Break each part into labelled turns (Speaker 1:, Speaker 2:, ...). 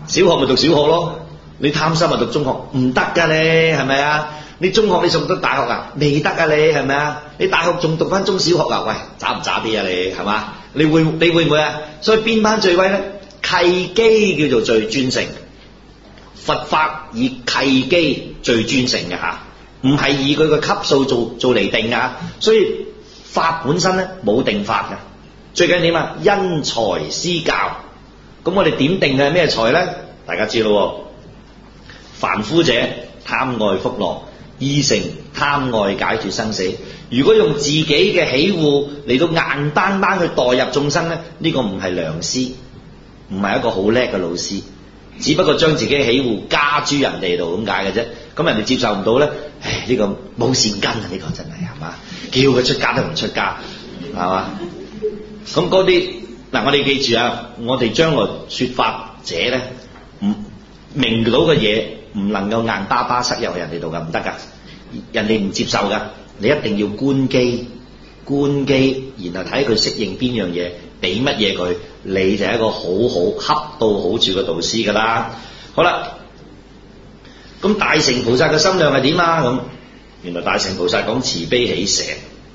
Speaker 1: 小學咪讀小學咯，你貪心咪讀中學，唔得㗎你係咪啊？你中學你上得大學啊？未得啊你係咪啊？你大學仲讀翻中小學啊？喂，渣唔渣啲啊你係嘛？你會唔會啊？所以邊班最威咧？契機叫做最專誠，佛法以契機最專誠嘅嚇，唔係以佢個級數做嚟定啊。所以法本身咧冇定法嘅，最緊點啊？因材施教。咁我哋點定嘅係咩財咧？大家知咯，凡夫者貪愛福樂，二乘貪愛解脫生死。如果用自己嘅喜惡嚟到硬單單去代入眾生咧，呢個唔係良師，唔係一個好叻嘅老師，只不過將自己嘅喜惡加諸人哋度咁解嘅啫。咁人哋接受唔到咧，唉，呢個冇善根啊！呢個真係嘛？叫佢出家都唔出家，係嘛？咁嗰啲嗱，我哋記住啊，我哋將來說法者咧，唔明到嘅嘢唔能夠硬巴巴塞入去人哋度噶，唔得噶，人哋唔接受噶。你一定要觀機，然後睇佢適應邊樣嘢，俾乜嘢佢，你就係一個好恰到好處嘅導師噶啦。好啦，咁大乘菩薩嘅心量係點啊？咁原來大乘菩薩講慈悲喜捨，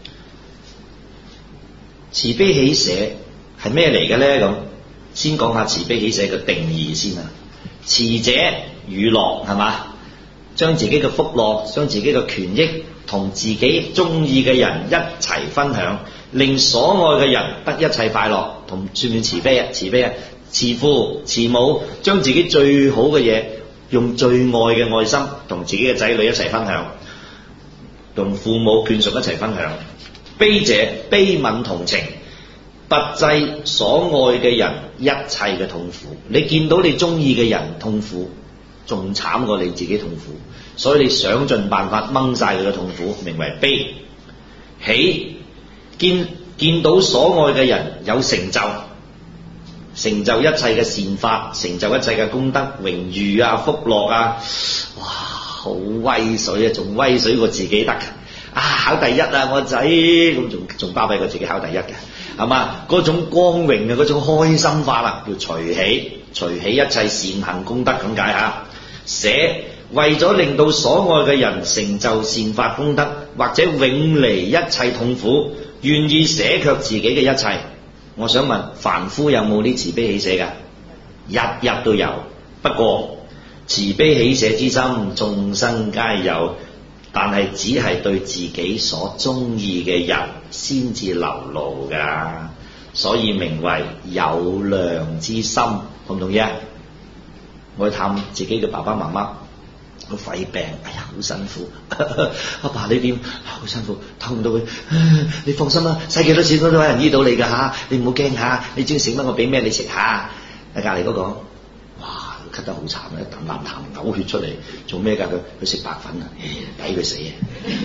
Speaker 1: 慈悲喜捨係咩嚟嘅咧？咁先講下慈悲喜捨嘅定義先啊。慈者與樂係嘛？將自己嘅福樂，將自己嘅權益同自己中意嘅人一齊分享，令所愛嘅人得一切快樂，同算唔算慈悲啊？慈悲啊！慈父慈母將自己最好嘅嘢，用最愛嘅愛心同自己嘅仔女一齊分享，同父母眷屬一齊分享。悲者悲憫同情，不濟所愛嘅人一切嘅痛苦。你見到你中意嘅人痛苦，仲慘過你自己痛苦，所以你想盡辦法掹晒佢嘅痛苦，名為悲。喜見到所愛嘅人有成就，成就一切嘅善法，成就一切嘅功德榮譽啊、福樂啊，哇，好威水啊，仲威水過自己得嘅啊！考第一啊，我仔咁仲巴閉過自己考第一嘅，係嘛？嗰種光榮嘅嗰種開心法啊，叫隨喜，隨喜一切善行功德咁解嚇。捨為咗令到所愛嘅人成就善法功德，或者永離一切痛苦，願意捨卻自己嘅一切。我想問凡夫有冇啲慈悲喜捨㗎？日日都有，不過慈悲喜捨之心眾生皆有，但係只係對自己所中意嘅人先至流露㗎，所以名為有量之心。同唔同意啊？我去探自己嘅爸爸媽媽，個肺病，哎呀好辛苦。阿爸呢邊好辛苦，痛到佢。你放心啦，使幾多錢都有人醫到你㗎嚇，你唔好驚嚇。你中意食乜我俾咩你食嚇。隔離嗰個，哇咳得好慘，一啖啖痰嘔血出嚟，做咩㗎？佢食白粉啊，抵佢死啊！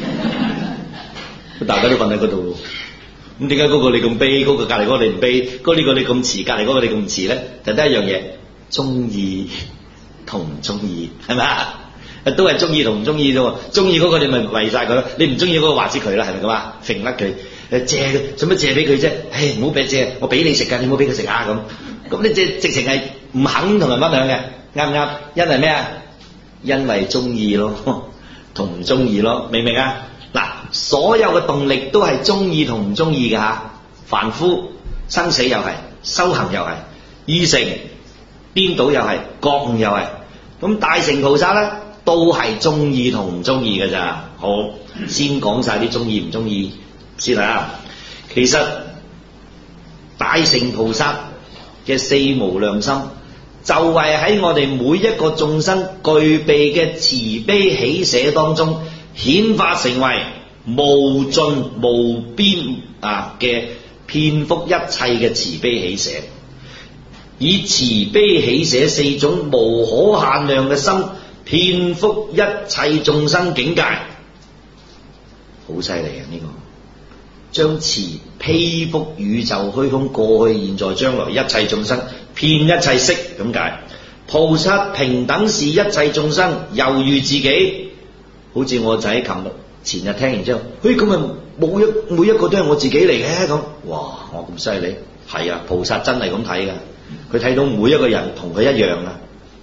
Speaker 1: 大家都瞓喺嗰度，咁點解嗰個你咁悲，嗰個隔離嗰個你唔悲，嗰個你咁慈，隔離嗰個你咁慈咧？就得一樣嘢，中意同唔中意係咪啊？都係中意同唔中意啫喎。中意嗰個你咪為晒佢咯，你唔中意嗰個話之佢啦，係咪咁啊？揈甩佢，借佢，做乜借俾佢啫？唉，唔好俾借，我俾你食㗎，你唔好俾佢食啊咁。咁你直情係唔肯同人分享嘅，啱唔啱？因為咩啊？因為中意咯，同唔中意咯，明唔明啊？嗱，所有嘅動力都係中意同唔中意嘅嚇。凡夫生死又係，修行又係，二乘顛倒又係，覺悟又係。咁大乘菩薩咧，都係中意同唔中意嘅咋。好，先講晒啲中意唔中意先啦。其實大乘菩薩嘅四無量心，就係喺我哋每一個眾生具備嘅慈悲喜捨當中，顯化成為無盡無邊嘅遍覆一切嘅慈悲喜捨，以慈悲喜捨四種無可限量嘅心，遍覆一切眾生境界，好犀利啊！呢個將慈披覆宇宙虛空，過去現在將來一切眾生，遍一切色咁解。菩薩平等視一切眾生，猶如自己。好似我仔前日聽完之後，咁咪每一個都係我自己嚟嘅咁。哇！我咁犀利，係啊！菩薩真係咁睇㗎，佢睇到每一個人同佢一樣啊，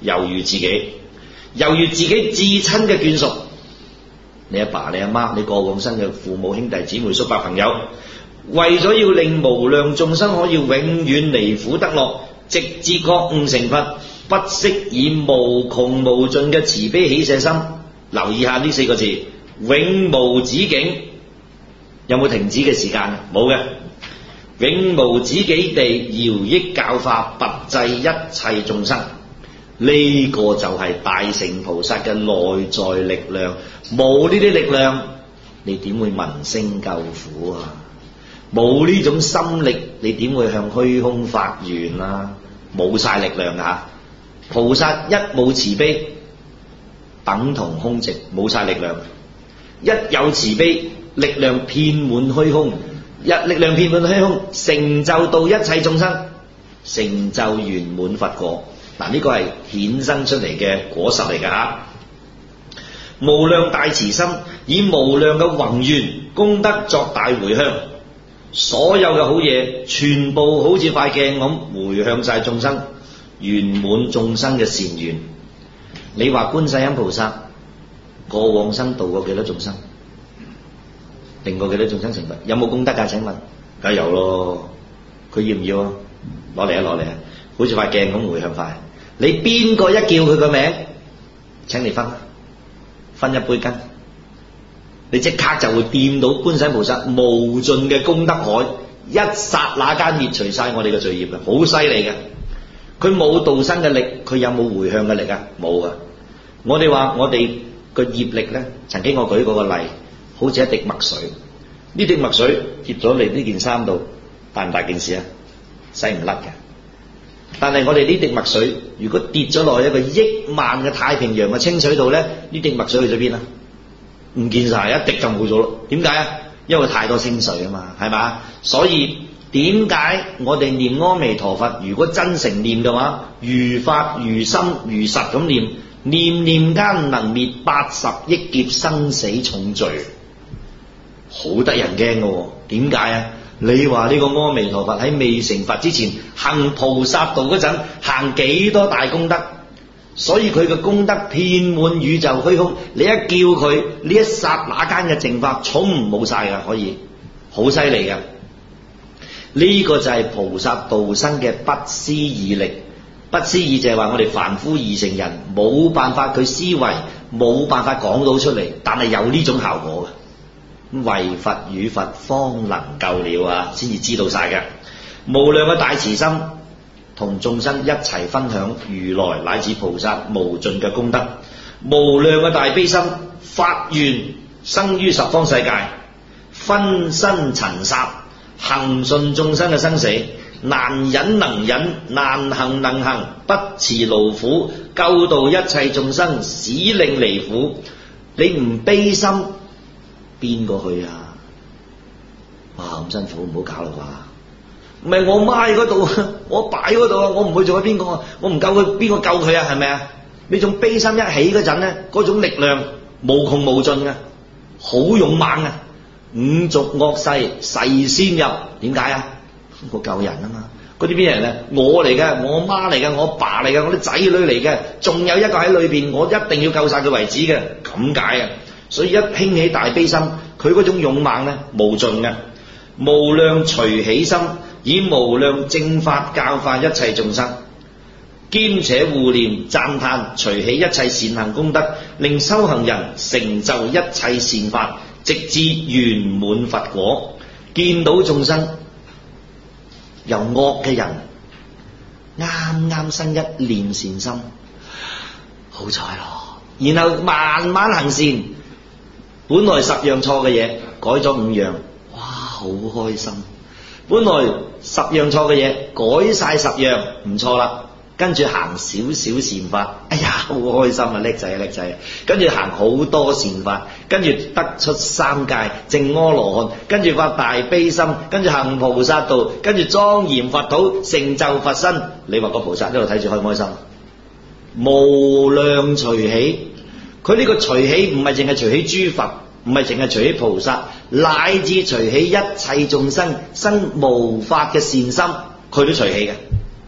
Speaker 1: 猶如自己，猶如自己至親嘅眷屬，你阿爸、你阿媽、你過往生嘅父母、兄弟姊妹、叔伯朋友，為咗要令無量眾生可以永遠離苦得樂，直至覺悟成佛，不惜以無窮無盡嘅慈悲喜捨心。留意下呢4個字，永無止境。有冇停止嘅時間？冇嘅。永無止境地饒益教化，拔濟一切眾生。呢個就係大乘菩薩嘅內在力量。冇呢啲力量，你點會聞聲救苦啊？冇呢種心力，你點會向虛空發願啊？冇晒力量啊！菩薩一冇慈悲，等同空寂，冇晒力量。一有慈悲，力量遍滿虛空，力量遍滿虛空，成就到一切眾生，成就圓滿佛果。嗱，呢個係衍生出嚟嘅果實嚟㗎嚇。無量大慈心，以無量嘅宏願功德作大迴向，所有嘅好嘢全部好似塊鏡咁迴向晒眾生，圓滿眾生嘅善願。你話觀世音菩薩過往生度過幾多眾生，令過幾多眾生成佛？有冇功德㗎？請問，梗係有咯。佢要唔要啊？攞嚟啊，攞嚟啊！好似塊鏡咁迴向塊。你邊個一叫佢個名，請你分一杯羹，你即刻就會掂到觀世音菩薩無盡嘅功德海，一剎那間滅除晒我哋嘅罪業嘅，好犀利嘅。佢冇度生嘅力，佢有冇迴向嘅力啊？冇噶。我哋話我哋個業力咧，曾經我舉過個例，好似一滴墨水，呢滴墨水跌咗嚟呢件衫度，大唔大件事啊？洗唔甩嘅。但係我哋呢滴墨水，如果跌咗落去一個億萬嘅太平洋嘅清水度咧，呢滴墨水去咗邊啊？唔見晒，一滴就冇咗咯。點解啊？因為太多清水啊嘛，係嘛？所以點解我哋念阿彌陀佛，如果真誠念嘅話，如法如心如實咁念，念念間能滅80億劫生死重罪，好得人驚嘅。點解啊？你話呢個阿彌陀佛喺未成佛之前行菩薩道嗰陣行幾多大功德，所以佢嘅功德遍滿宇宙虛空。你一叫佢呢一剎那間嘅淨法，重冇晒噶，可以好犀利噶。呢個就係菩薩道生嘅不思議力。不思議就係話我哋凡夫二乘人冇辦法佢思維，冇辦法講到出嚟，但係有呢種效果嘅。唯佛與佛方能夠了啊，先至知道晒嘅。無量嘅大慈心，同眾生一齊分享如來乃至菩薩無盡嘅功德。無量嘅大悲心，發願生於十方世界，分身塵剎，行順眾生嘅生死，難忍能忍，難行能行，不辭勞苦，救度一切眾生，使令離苦。你唔悲心，邊個去啊？哇，咁辛苦，唔好搞啦啩！唔係我媽喺嗰度，我爸喺嗰度啊，我唔去做咗邊個啊？我唔救佢，邊個救佢啊？係咪啊？你種悲心一起嗰陣咧，嗰種力量無窮無盡嘅，好勇猛啊！五濁惡世誓先入，點解啊？我救人啊嘛！嗰啲邊人啊？我嚟嘅，我媽嚟嘅，我爸嚟嘅，我啲仔女嚟嘅，仲有一個喺裏邊，我一定要救晒佢為止嘅，咁解啊！所以一興起大悲心，佢嗰種勇猛咧無盡嘅。無量隨喜心，以無量正法教化一切眾生，兼且護念讚歎隨喜一切善行功德，令修行人成就一切善法，直至圓滿佛果。見到眾生由惡嘅人啱啱生一念善心，好彩咯，然後慢慢行善，本來10樣錯嘅嘢改咗5樣，哇，好開心。本來10樣錯嘅嘢改晒10樣，唔錯啦，跟住行少少善法，哎呀，好開心啊，叻仔啊叻仔啊，跟住行好多善法，跟住得出3界證阿羅漢，跟住發大悲心，跟住行菩薩道，跟住莊嚴佛土，成就佛身。你話個菩薩喺度睇住開唔開心？無量隨喜，佢呢個隨喜唔係淨係隨喜諸佛，唔係淨係隨喜菩薩，乃至隨喜一切眾生生無法嘅善心，佢都隨喜嘅。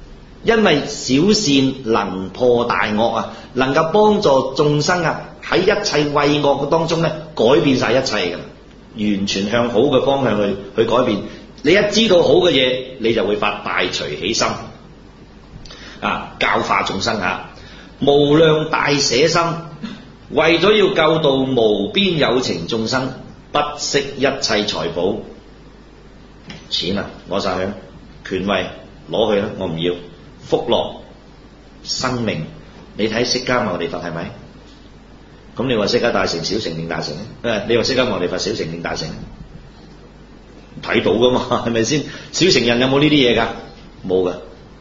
Speaker 1: 因為小善能破大惡啊，能夠幫助眾生啊喺一切畏惡嘅當中咧改變晒一切嘅，完全向好嘅方向去改變。你一知道好嘅嘢，你就會發大隨喜心啊，教化眾生啊，無量大捨心，為咗要救度無邊有情眾生，不惜一切財寶，錢啊攞晒去，權位攞去啦，我唔要，福樂生命，你睇釋迦牟尼佛係咪？咁你話釋迦大乘小乘定大乘咧？你話釋迦牟尼佛小乘定大乘？睇到噶嘛，係咪先？小乘人有冇呢啲嘢噶？冇噶，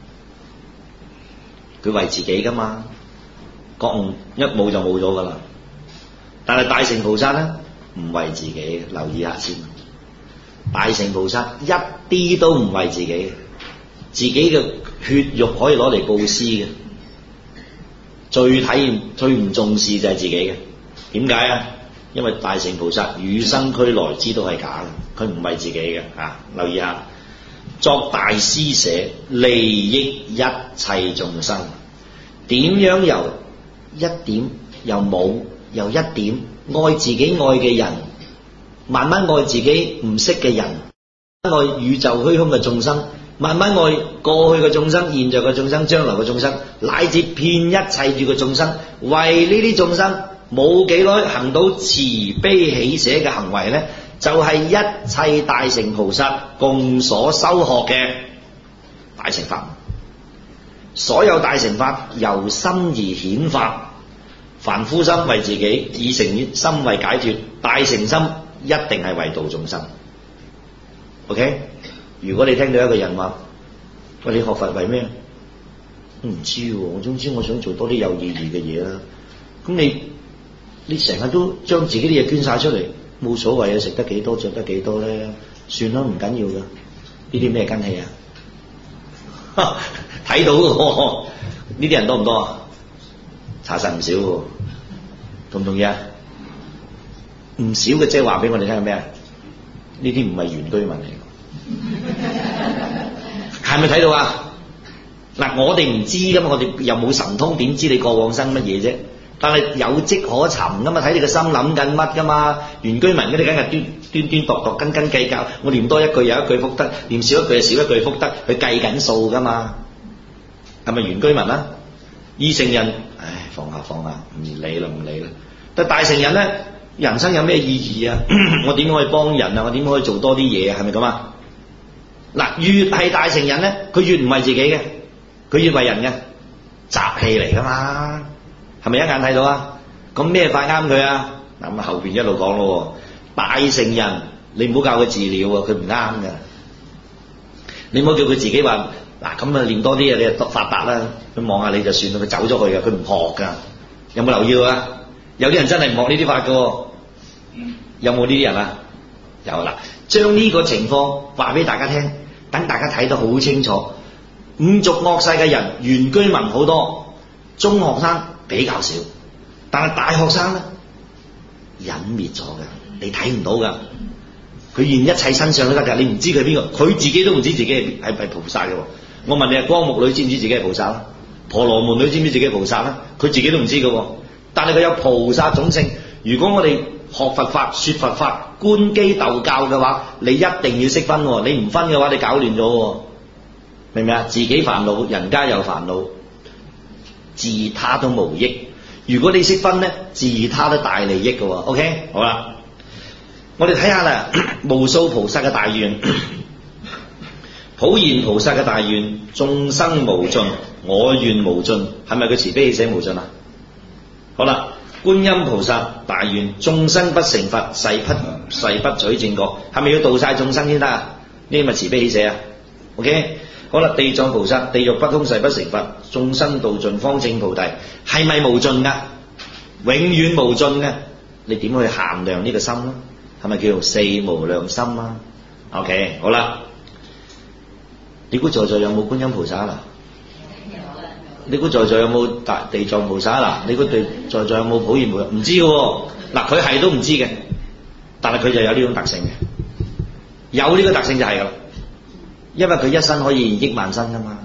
Speaker 1: 佢為自己噶嘛，覺悟一冇就冇咗噶啦。但係大乘菩薩咧唔為自己，留意下先。大乘菩薩一啲都唔為自己，自己嘅血肉可以攞嚟布施嘅，最體驗最唔重視就係自己嘅。點解啊？因為大乘菩薩與生俱來知道係假嘅，佢唔為自己嘅啊！留意下，作大施捨，利益一切眾生。點樣由一點又冇，由一點愛自己愛嘅人，慢慢愛自己唔識嘅人，愛宇宙虛空嘅眾生，慢慢愛過去嘅眾生、現在嘅眾生、將來嘅眾生，乃至遍一切住嘅眾生，為呢啲眾生冇幾耐行到慈悲喜捨嘅行為咧，就係一切大乘菩薩共所修學嘅大乘法。所有大乘法由心而顯發，凡夫心為自己，以成心為解脫，大乘心一定係為度眾生。OK？ 如果你聽到一個人話：喂，你學佛為咩？我唔知喎，我總之我想做多啲有意義嘅嘢啦。咁你成日都將自己啲嘢捐晒出嚟，冇所謂啊！食得幾多着得幾多咧，算啦，唔緊要噶。呢啲咩根器啊？睇到喎，呢啲人多唔多啊？查實唔少喎，同唔同意啊？唔少嘅，即係話俾我哋聽係咩啊？呢啲唔係原居民嚟嘅，係咪睇到啊？嗱，我哋唔知噶嘛，我哋又冇神通，點知你過往生乜嘢啫？但係有跡可尋噶嘛，睇你個心諗緊乜噶嘛。原居民嗰啲梗係端度度斤斤計較，我念多一句有一句福德，念少一句少一句福德，佢計緊數噶嘛。係咪原居民啊？二乘人，唉，放下，唔理啦。但大乘人咧，人生有咩意義啊？我點可以幫人啊？我點可以做多啲嘢啊？係咪咁啊？嗱，越係大乘人咧，佢越唔為自己嘅，佢越為人嘅，雜氣嚟噶嘛。係咪一眼睇到啊？咁咩法啱佢啊？嗱，咁後邊一路講咯。大乘人，你唔好教佢治療啊，佢唔啱噶。你唔好叫佢自己話嗱，咁啊練多啲啊，你就發達啦。佢望下你就算啦，佢走咗去噶，佢唔學噶。有冇留意啊？有啲人真係唔學呢啲法噶。有冇呢啲人啊？有啦。將呢個情況話俾大家聽，等大家睇得好清楚。五濁惡世嘅人，原居民好多，中學生比較少，但係大學生咧隱滅咗嘅，你睇唔到㗎。佢現一切身上都得㗎，你唔知佢邊個，佢自己都唔知自己係菩薩嘅。我問你啊，光目女知唔知自己係菩薩啦？婆羅門女知唔知自己係菩薩啦？佢自己都唔知㗎。但係佢有菩薩種性。如果我哋學佛法、說佛法、觀機鬥教嘅話，你一定要識分喎。你唔分嘅話，你搞亂咗，明唔明啊？自己煩惱，人家有煩惱，自他都無益。如果你識分咧，自他都大利益嘅。OK， 好啦，我哋睇下啦，無數菩薩嘅大願，普賢菩薩嘅大願，眾生無盡，我願無盡，係咪佢慈悲喜捨無盡啊？好啦，觀音菩薩大願，眾生不成佛，誓不取正覺，係咪要度晒眾生先得啊？呢個咪慈悲喜捨啊 ？OK。好啦，地藏菩薩，地獄不空，誓不成佛，眾生度盡，方證菩提，係咪無盡噶？永遠無盡嘅，你點去限量呢個心咧？係咪叫做四無量心啊 ？OK， 好啦，你估在座有冇觀音菩薩啊？你估在座有冇地藏菩薩啊？你估在座有冇普賢菩薩？唔知嘅喎，嗱，佢係都唔知嘅，但係佢就有呢種特性嘅，有呢個特性就係噶啦。因為佢一生可以億萬身噶嘛，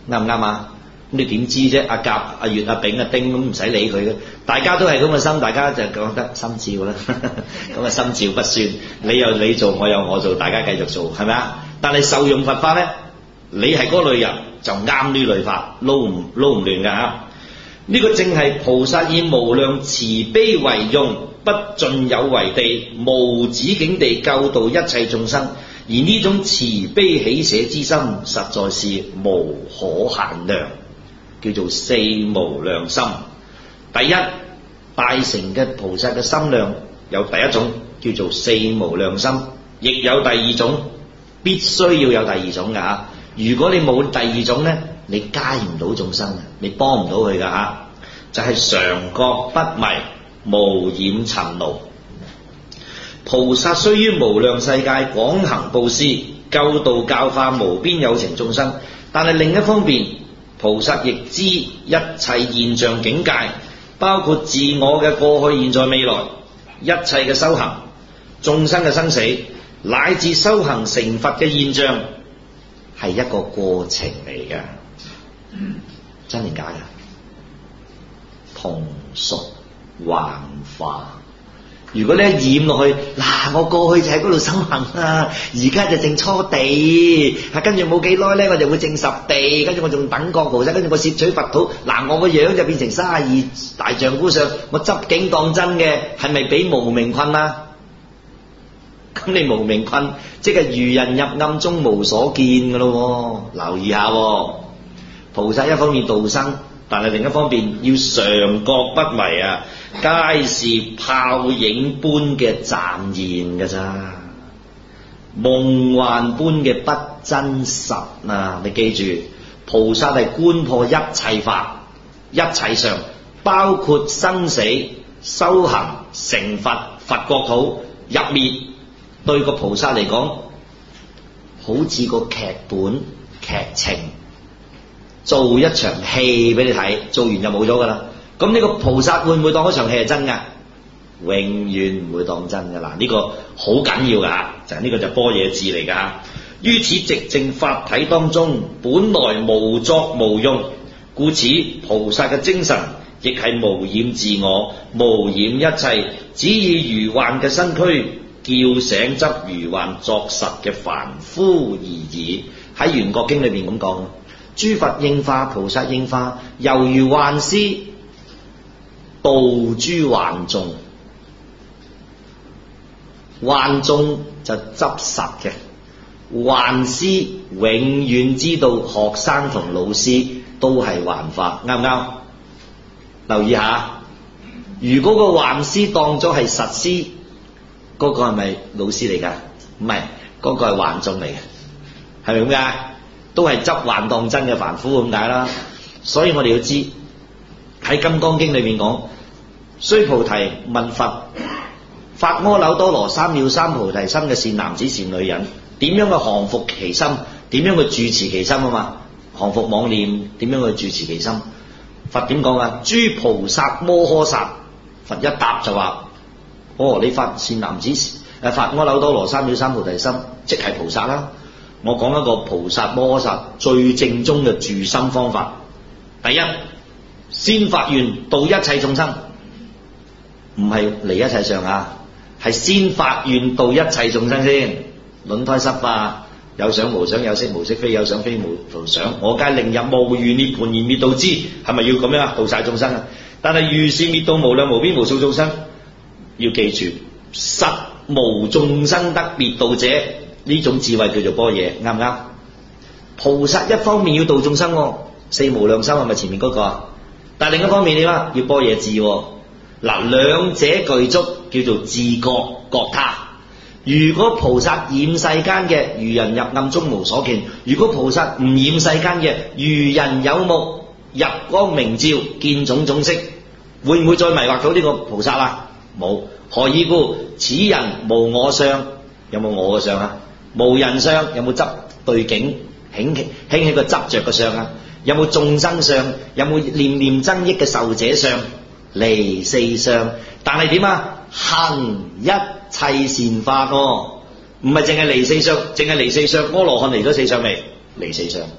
Speaker 1: 啱唔啱啊？咁你點知啫？阿甲、阿乙、阿丙、阿丁咁唔使理佢嘅，大家都係咁嘅心，大家就講得心照啦。咁啊心照不宣，你有你做，我有我做，大家繼續做，係咪啊？但係受用佛法咧，你係嗰類人就啱呢類法，撈唔亂㗎嚇。呢個正係菩薩以無量慈悲為用，不盡有為地，無止境地救度一切眾生。而呢種慈悲喜捨之心，實在是無可限量，叫做四無量心。第一，大乘嘅菩薩嘅心量有第一種叫做四無量心，亦有第二種，必須要有第二種㗎嚇。如果你冇第二種咧，你介唔到眾生，你幫唔到佢㗎嚇。就係常覺不迷，無染塵勞。菩薩雖於無量世界廣行布施，救度教化無邊有情眾生，但係另一方面，菩薩亦知一切現象境界，包括自我嘅過去、現在、未來，一切嘅修行、眾生嘅生死，乃至修行成佛嘅現象，係一個過程嚟嘅。真定假嘅？同屬幻化。如果你一染落去，嗱，我過去就喺嗰度修行啊，而家就證初地，跟住冇幾耐咧，我就會證十地，跟住我仲等覺菩薩，跟住我攝取佛土，嗱，我個樣就變成32大丈夫相，我執境當真嘅，係咪俾無明困啊？咁你無明困，即係愚人入暗中無所見㗎咯，留意下喎。菩薩一方面度生，但係另一方面要常覺不迷啊，皆是泡影般嘅暫現㗎咋，夢幻般嘅不真實啊！你記住，菩薩係觀破一切法、一切相，包括生死、修行、成佛、佛國土、入滅，對個菩薩嚟講，好似個劇本劇情。做一場戲俾你睇，做完就冇咗㗎啦。咁呢個菩薩會唔會當嗰場戲係真㗎？永遠唔會當真㗎啦。呢個好緊要㗎，就係呢個就般若智嚟㗎。於此寂靜法體當中，本來無作無用，故此菩薩嘅精神亦係無染自我，無染一切，只以如幻嘅身軀叫醒執如幻作實嘅凡夫而已。喺《圓覺經》裏邊咁講。諸佛應化，菩薩應化，猶如幻師度諸幻眾。幻眾就執實嘅，幻師永遠知道學生同老師都係幻化，啱唔啱？留意下，如果個幻師當咗係實師，嗰個係咪老師嚟㗎？唔係，嗰個係幻眾嚟嘅，係咪咁㗎？都係執幻當真嘅凡夫咁解啦。所以我哋要知喺《金剛經》裏面講，須菩提問佛，發阿耨多羅三藐三菩提心嘅善男子善女人，點樣去降伏其心？點樣去住持其心啊嘛？降伏妄念，點樣去住持其心？佛點講啊？諸菩薩摩訶薩，佛一答就話：哦，你發善男子發阿耨多羅三藐三菩提心，即係菩薩啦。我講一個菩薩摩訶薩最正宗嘅住心方法。第一，先發願度一切眾生，唔係離一切相啊，係先發願度一切眾生先。輪胎濕化，有想無想，有色無色非，有想非無想，我皆令入無餘涅槃而滅度之，係咪要咁樣度晒眾生啊？但係如是滅度無量無邊無數眾生，要記住，實無眾生得滅度者。呢種智慧叫做般若，啱唔啱？菩薩一方面要度眾生，四無量心係咪前面嗰個啊？但係另一方面點啊？要般若智，嗱，兩者具足叫做自覺覺他。如果菩薩染世間嘅愚人入暗中無所見，如果菩薩唔染世間嘅愚人有目入光明照見種種色，會唔會再迷惑到呢個菩薩啊？冇。何以故？此人無我相，有冇我嘅相啊？無人相，有冇執對境興起個執着嘅相啊？有冇眾生相？有冇念念增益嘅受者相？離四相，但係點啊？行一切善法喎，唔係淨係離四相，淨係離四相。阿羅漢離咗四相未？離四相，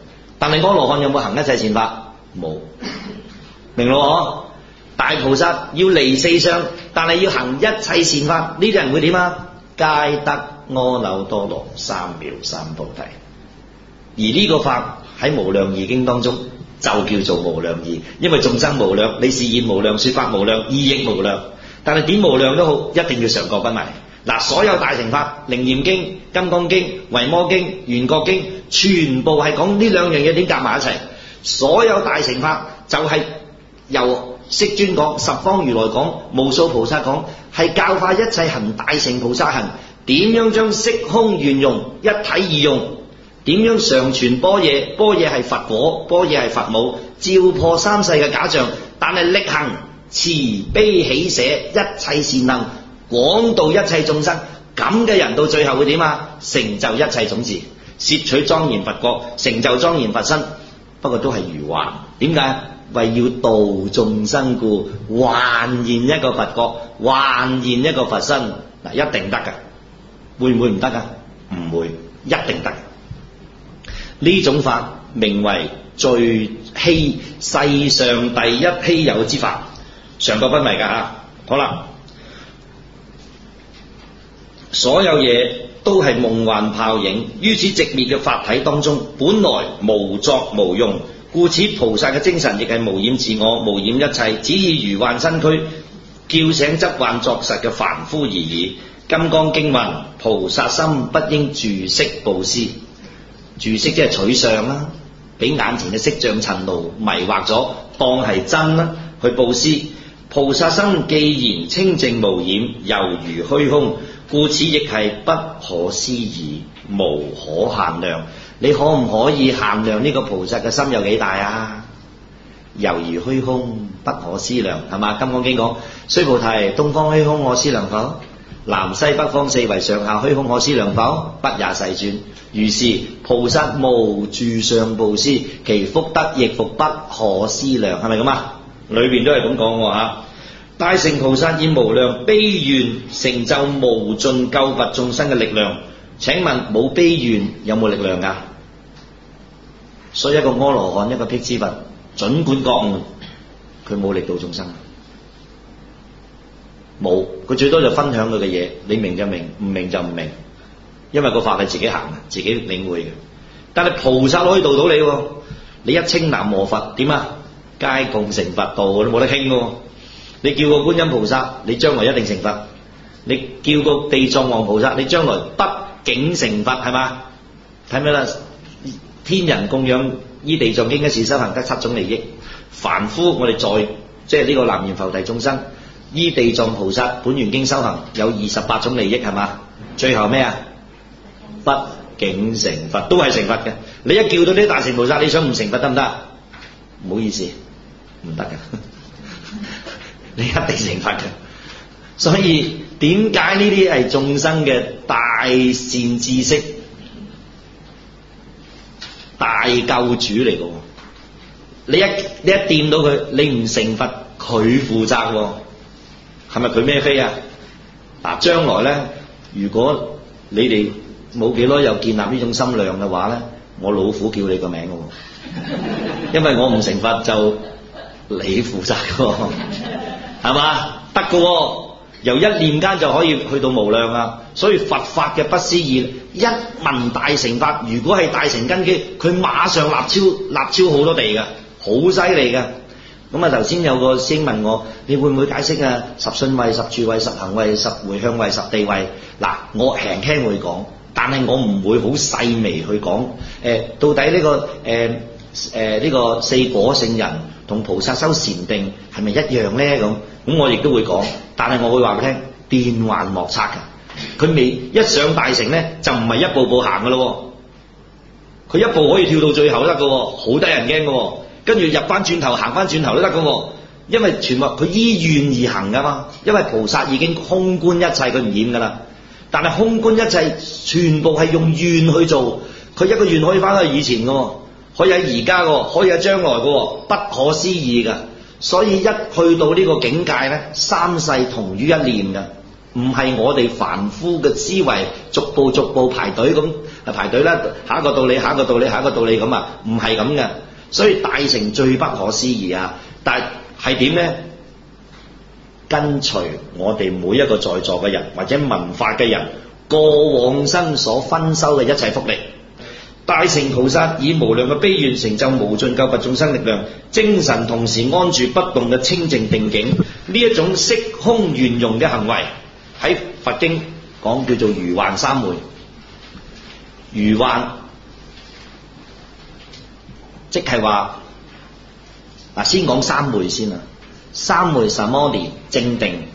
Speaker 1: 但係阿羅漢有冇行一切善法？冇，明咯？大菩薩要離四相，但係要行一切善法，呢啲人會點啊？皆得阿耨多羅三藐三菩提。而呢個法喺無量義經當中就叫做無量義，因為眾生無量，你示現無量，說法無量，義亦無量。但係點無量都好，一定要常覺不迷。嗱，所有大乘法，楞嚴經、金剛經、維摩經、圓覺經，全部係講呢兩樣嘢點夾埋一齊。所有大乘法就係由釋尊講，十方如來講，無數菩薩講，係教化一切行大乘菩薩行，點樣將色空圓融一體二用，點樣常傳般若，般若係佛果，般若係佛母，照破三世嘅假象，但係力行慈悲喜捨一切善能，廣度一切眾生，咁嘅人到最後會點啊？成就一切種子，攝取莊嚴佛國，成就莊嚴佛身。不過都係如幻，點解？為要度眾生故，還現一個佛國，還現一個佛身。嗱，一定得㗎，會唔會唔得㗎？唔會，一定得。呢種法名為最稀世上第一稀有之法，常覺不迷㗎嚇。好啦，所有嘢都係夢幻泡影，於此寂滅嘅法體當中，本來無作無用，故此菩薩嘅精神亦係無染自我，無染一切，只以如幻身軀叫醒執幻作實嘅凡夫而已。金剛經云：菩薩心不應住色布施。住色即係取相啦，俾眼前嘅色像塵勞迷惑咗，當係真啦，去布施。菩薩心既然清淨無染，猶如虛空，故此亦係不可思議，無可限量。你可唔可以限量呢個菩薩嘅心有幾大啊？猶如虛空，不可思量，係嘛？金剛經講：須菩提，東方虛空可思量否？南西北方四維上下虛空可思量否？不也世尊。如是菩薩無住相布施，其福德亦復不可思量，係咪咁啊？裏邊都係咁講喎嚇。大乘菩薩以無量悲願成就無盡救拔眾生嘅力量。請問冇悲願有冇力量㗎？所以一個阿羅漢，一個辟支佛，儘管覺悟，佢冇力度眾生，冇，佢最多就分享佢嘅嘢，你明就明，唔明就唔明，因為個法係自己行嘅，自己領會嘅。但係菩薩可以度到你喎，你一稱南無佛點啊？皆共成佛道，都冇得傾嘅。你叫個觀音菩薩，你將來一定成佛；你叫個地藏王菩薩，你將來不竟成佛，係嘛？睇咩啦？天人供養依地藏經嘅事修行得7種利益，凡夫我哋在即係呢個南閻浮提眾生依地藏菩薩本願經修行有28種利益，係嘛？最後咩啊？不竟成佛，都係成佛嘅。你一叫到啲大乘菩薩，你想唔成佛得唔得？唔好意思，唔得㗎，你一定成佛嘅。所以點解呢啲係眾生嘅大善知識、大救主嚟嘅？你一掂到佢，你唔成佛，佢負責喎，係咪佢孭飛啊？嗱，將來咧，如果你哋冇幾多又建立呢種心量嘅話咧，我老虎叫你個名嘅喎，因為我唔成佛就你負責嘅喎，係嘛？得嘅喎。由一念間就可以去到無量啊！所以佛法嘅不思議，一聞大乘法，如果係大乘根基，佢馬上立超好多地嘅，好犀利嘅。咁啊，頭先有個師兄問我，你會唔會解釋啊？十信位、十住位、十行位、十回向位、十地位。嗱，我輕輕會講，但係我唔會好細微去講。到底呢個四果聖人同菩薩修禪定係咪一樣咧？咁我亦都會講。但係我會話俾你聽，變幻莫測嘅。佢未一上大乘咧，就唔係一步步行嘅咯。佢一步可以跳到最後都得嘅，好得人驚嘅。跟住入翻轉頭，行翻轉頭都得嘅。因為全部佢依願而行噶嘛。因為菩薩已經空觀一切，佢唔染噶啦。但係空觀一切，全部係用願去做。佢一個願可以翻去以前嘅，可以喺而家嘅，可以喺將來嘅，不可思議嘅。所以一去到呢個境界咧，三世同於一念嘅，唔係我哋凡夫嘅思維逐步排隊咁排隊啦，下一個到你，下一個到你，下一個到你咁啊，唔係咁嘅。所以大乘最不可思議啊！但係點呢？跟隨我哋每一個在座嘅人或者聞法嘅人過往生所分修嘅一切福利。大乘菩薩以無量嘅悲願成就無盡救拔眾生力量，精神同時安住不動嘅清淨定境，呢一種色空圓融嘅行為，喺佛經講叫做如幻三昧。如幻即係話嗱，先講三昧先啊。三昧什麼年正定，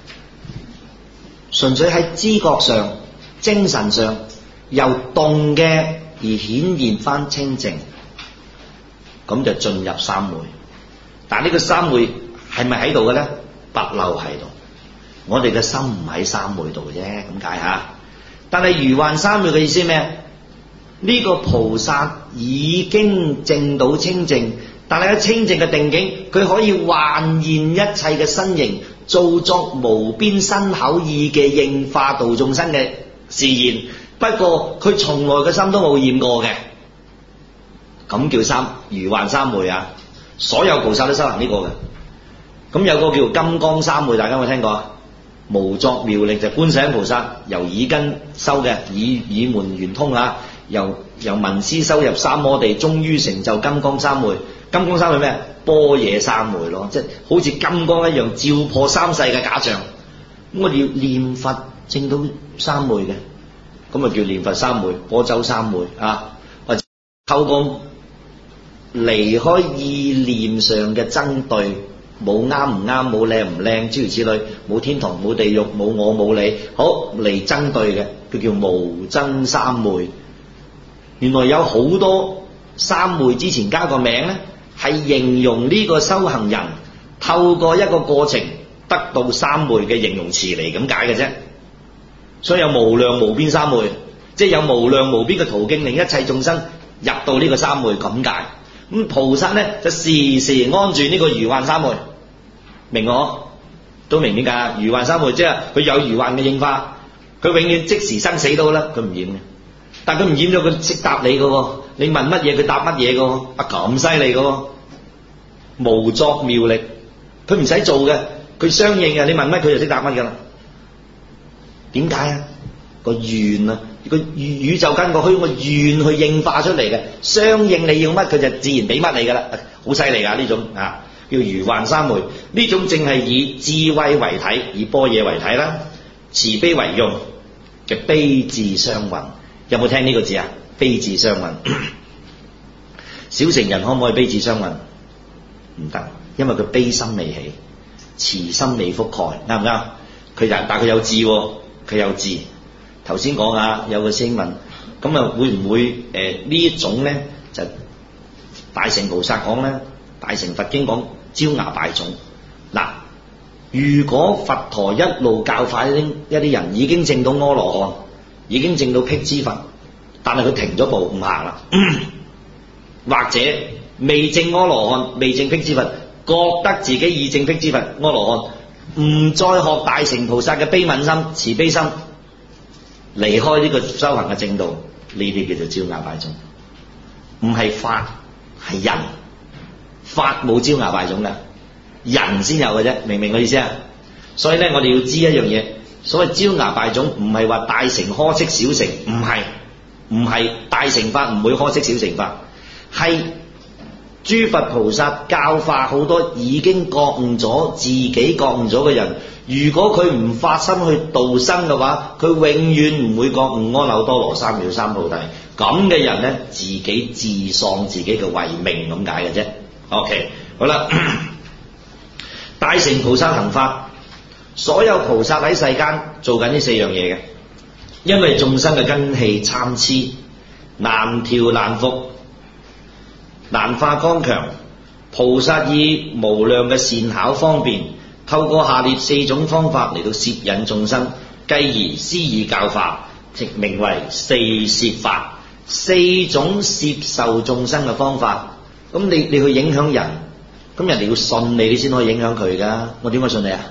Speaker 1: 純粹喺知覺上、精神上由動嘅而顯現翻清淨，咁就進入三昧。但呢個三昧係咪喺度嘅咧？不嬲喺度，我哋嘅心唔喺三昧度啫，咁解吓。但係如幻三昧嘅意思咩？呢個菩薩已經證到清淨，但係喺清淨嘅定境，佢可以幻現一切嘅身形，做作無邊身口意嘅應化度眾生嘅示現。不過佢從來嘅心都冇染過嘅，咁叫如幻三昧啊！所有菩薩都修行呢個嘅。咁有個叫金剛三昧，大家有冇聽過啊？無作妙力就觀世音菩薩由耳根修嘅，耳門圓通啊，由聞思修入三摩地，終於成就金剛三昧。金剛三昧咩？般若三昧咯，即係好似金剛一樣，照破三世嘅假象。咁我哋要念佛證到三昧嘅，咁啊叫念佛三昧、般舟三昧啊，或者透過離開意念上嘅爭對，冇啱唔啱，冇靚唔靚，諸如此類，冇天堂冇地獄，冇我冇你，好嚟爭對嘅，佢叫無爭三昧。原來有好多三昧之前加個名咧，係形容呢個修行人透過一個過程得到三昧嘅形容詞嚟咁解嘅啫。所以有無量無邊三昧，即係有無量無邊嘅途徑令一切眾生入到呢個三昧咁解。咁菩薩咧就時時安住呢個如幻三昧，明我都明點解？如幻三昧即係佢有如幻嘅應化，佢永遠即時生死都啦，佢唔染嘅。但佢唔染咗，佢識答你嘅喎。你問乜嘢佢答乜嘢嘅喎。啊咁犀利嘅喎，無作妙力，佢唔使做嘅，佢相應嘅。你問乜佢就識答乜嘅啦。點解啊？個願啊，個宇宙間個虛個願去應化出嚟嘅，相應你要乜佢就自然俾乜你嘅啦。好犀利㗎呢種啊，叫如幻三昧。呢種正係以智慧為體，以般若為體啦，慈悲為用嘅悲智雙運。有冇聽呢個字啊？悲智雙運。小乘人可唔可以悲智雙運？唔得，因為佢悲心未起，慈心未覆蓋，啱唔啱？但佢有智喎，佢有智。頭先講啊，有個聲聞，咁啊會唔會呢一種咧就大乘菩薩講咧，大乘佛經講焦芽敗種嗱。如果佛陀一路教化一啲人已經證到阿羅漢，已經證到辟支佛，但係佢停咗步唔行啦，或者未證阿羅漢，未證辟支佛，覺得自己已證辟支佛阿羅漢，唔再學大乘菩薩嘅悲憫心、慈悲心，離開呢個修行嘅正道，呢啲叫做焦芽敗種。唔係法，係人。法冇焦芽敗種嘅，人先有嘅啫，明唔明我意思啊？所以咧，我哋要知一樣嘢，所謂焦芽敗種，唔係話大乘呵斥小乘，唔係大乘法唔會呵斥小乘法，係諸佛菩薩教化好多已經覺悟咗、自己覺悟咗嘅人，如果佢唔發心去度生嘅話，佢永遠唔會覺悟阿耨多羅三藐三菩提。咁嘅人咧，自己自喪自己嘅慧命咁解嘅啫。OK， 好啦，大乘菩薩行法，所有菩薩喺世間做緊呢四樣嘢嘅，因為眾生嘅根器參差，難調難伏，難化剛強。菩薩以無量嘅善巧方便，透過下列四種方法嚟到攝引眾生，繼而施以教化，即名為四攝法。四種攝受眾生嘅方法。咁你去影響人，咁人哋要信你，你先可以影響佢噶。我點解信你啊？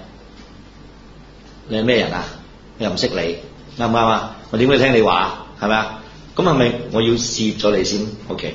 Speaker 1: 你係咩人啊？你又唔識你，啱唔啱啊？我點會聽你話？係咪啊？ 咁係咪我要攝咗你先 ？OK。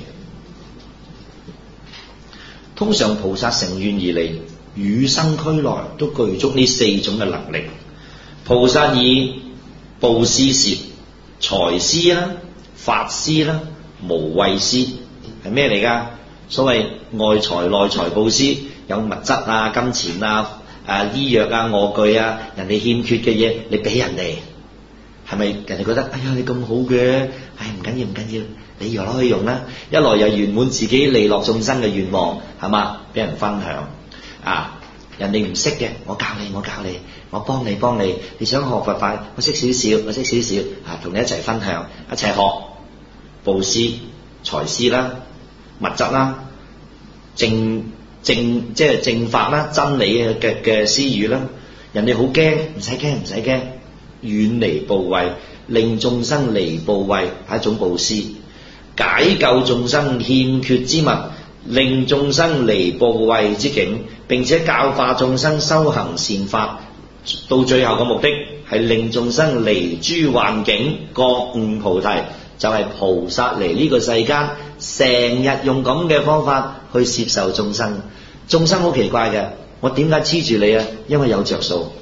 Speaker 1: 通常菩薩乘願而嚟，與生俱來都具足呢四種嘅能力。菩薩以布施攝財施啦、法施啦、無畏施係咩嚟㗎？所謂外財內財布施，有物質啊、金錢啊、醫藥啊、臥具啊，人哋欠缺嘅嘢你俾人哋，係咪人哋覺得哎呀你咁好嘅？唔緊要唔緊要，你又攞去用啦。一來又圓滿自己利樂眾生嘅願望，係嘛？俾人分享啊！人哋唔識嘅，我教你，我幫你。你想學佛法，我識少少啊，同你一齊分享，一齊學布施、財施啦、物質啦、即係正法啦、真理嘅施語啦。人哋好驚，唔使驚，遠離怖畏，令眾生離怖畏係一種布施，解救眾生欠缺之物，令眾生離怖畏之境，並且教化眾生修行善法，到最後嘅目的係令眾生離諸幻境，覺悟菩提，就係菩薩嚟呢個世間，成日用咁嘅方法去攝受眾生。眾生好奇怪嘅，我點解黐住你啊？因為有着數。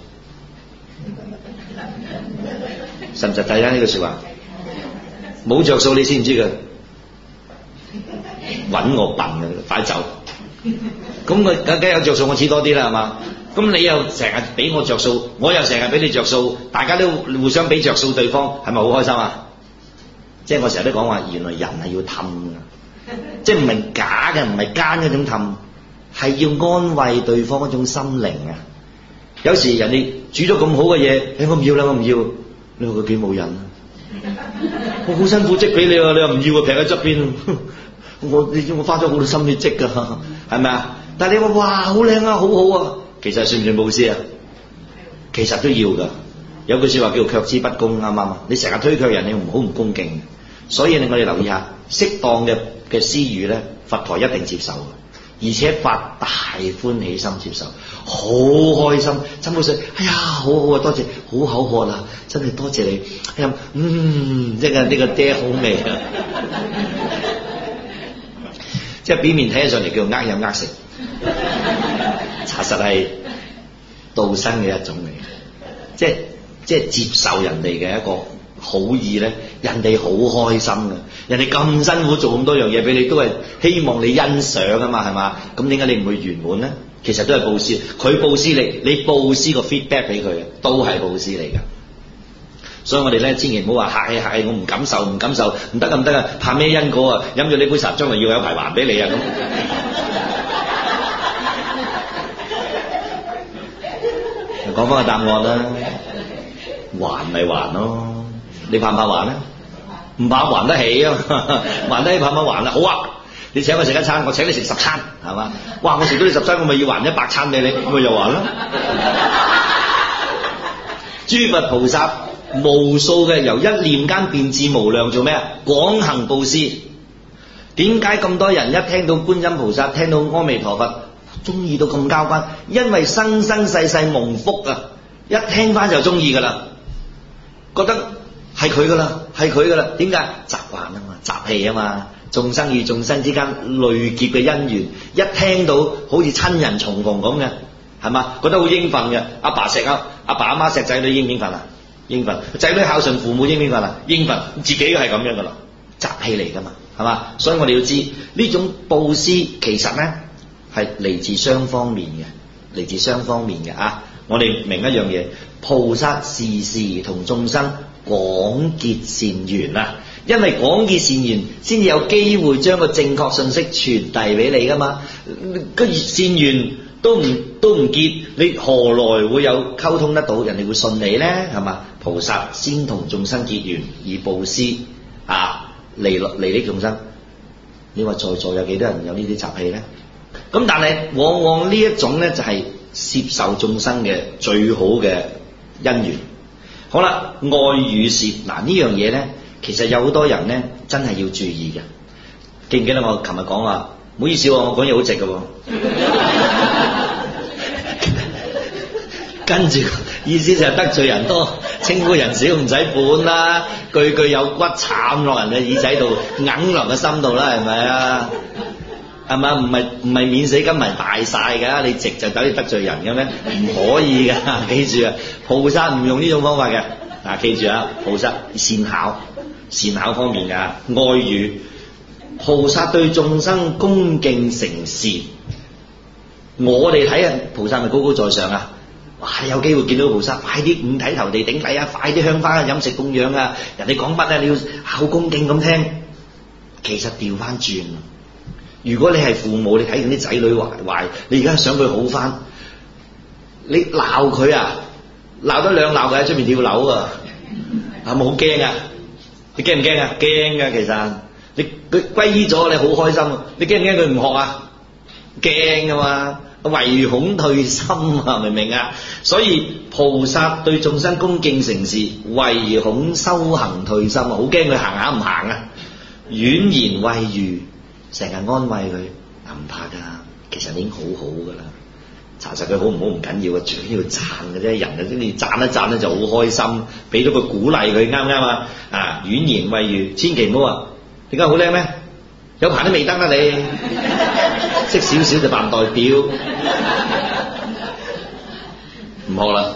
Speaker 1: 實唔實際啊？呢句說話冇着數，你知唔知佢搵我笨嘅，快走！咁佢梗有着數，我黐多啲啦，係嘛？咁你又成日俾我着數，我又成日俾你着數，大家都互相俾着數對方，係咪好開心啊？即係我成日都講話，原來人係要氹嘅，即係唔係假嘅，唔係奸嗰種氹，係要安慰對方嗰種心靈啊！有時人哋煮咗咁好嘅嘢，我唔要啦，我唔要。你話佢幾冇癮啊！我好辛苦積俾你啊，你又唔要啊，劈喺側邊。我花咗好多心血積噶，係咪啊？但係你話哇好靚啊，好好啊，其實算唔算布施啊？其實都要噶。有句說話叫卻之不恭，啱唔啱啊？你成日推卻人，你唔恭敬。所以我哋留意下，適當嘅施語咧，佛陀一定接受，而且發大歡喜心接受，好開心，斟杯水，哎呀，好好啊，多謝，好口渴啦，真係多謝你，哎呀，即係呢個爹好味啊！即係表面睇起上嚟叫呃飲呃食，查實係道生嘅一種嚟，即係接受人哋嘅一個好意咧，人哋好開心嘅，人哋咁辛苦做咁多樣嘢俾你，都係希望你欣賞啊嘛，係嘛？咁點解你唔會圓滿咧？其實都係布施，佢布施你布施個 feedback 俾佢，都係布施嚟㗎。所以我哋咧千祈唔好話客氣，我唔感受，唔得啊！怕咩因果啊？飲咗呢杯茶，將來要有排還俾你啊！咁講翻個答案啦，還咪還咯，你怕唔怕還咧？唔怕還得起啊，還得起怕唔怕還啦？好啊，你請我食一餐，我請你食10餐，係嘛？哇！我食咗你10餐，我咪要還100餐俾你，咁咪又還啦。諸佛菩薩無數嘅由一念間變至無量，做咩啊？廣行布施。點解咁多人一聽到觀音菩薩，聽到阿彌陀佛，中意到咁交關？因為生生世世蒙福啊！一聽翻就中意噶啦，覺得係佢噶啦，點解？習慣啊嘛，習氣啊嘛，眾生與眾生之間累劫嘅因緣，一聽到好似親人重逢咁嘅，係嘛？覺得好應份嘅。阿爸錫阿爸阿媽錫仔女應唔應份啊？應份。仔女孝順父母應唔應份啊？應份。自己係咁樣噶啦，習氣嚟噶嘛，係嘛？所以我哋要知呢種布施其實咧係嚟自雙方面嘅啊！我哋明一樣嘢，菩薩時時同眾生廣結善緣啊！因為廣結善緣，先至有機會將個正確信息傳遞俾你噶嘛。個善緣都唔結，你何來會有溝通得到？人哋會信你咧，係嘛？菩薩先同眾生結緣，以布施啊，利益眾生。你話在座有幾多人有呢啲習氣咧？咁但係往往呢一種咧就係攝受眾生嘅最好嘅因緣。好啦，愛語攝嗱呢樣嘢咧，其實有好多人咧真係要注意嘅。記唔記得我琴日講話？唔好意思，我講嘢好直嘅喎。跟住意思就係得罪人多， 稱呼人少唔使本啦，句句有骨慘落人嘅耳仔度，硬落個心度啦，係咪啊？係嘛？唔係免死金文大晒㗎，你直就等於得罪人嘅咩？唔可以㗎，記住啊！菩薩唔用呢種方法嘅。嗱，記住啊，菩薩善巧方面㗎，愛語。菩薩對眾生恭敬誠事。我哋睇啊，菩薩咪高高在上啊！哇！你有機會見到菩薩，快啲五體投地頂禮啊！快啲香花飲食供養啊！人哋講乜咧，你要好恭敬咁聽。其實調翻轉，如果你係父母，你睇見啲仔女壞，你而家想佢好翻，你鬧佢啊，鬧得兩鬧佢喺出面跳樓啊，係咪好驚啊？你驚唔驚啊？驚噶，其實你佢皈依咗，你好開心啊！你驚唔驚佢唔學啊？驚噶嘛，唯恐退心啊，明唔明啊？所以菩薩對眾生恭敬誠事，唯恐修行退心啊，好驚佢行下唔行啊！婉言慰喻，成日安慰佢，唔怕噶，其實你已經好好噶啦。查實佢好唔好唔緊要啊，最緊要讚嘅啫。人啊，你讚一讚咧就好開心，俾到個鼓勵佢，啱唔啱啊？啊，婉言慰喻，千祈唔好話你而家好叻咩？有排都未得啦你，識少少就扮代表，唔學啦。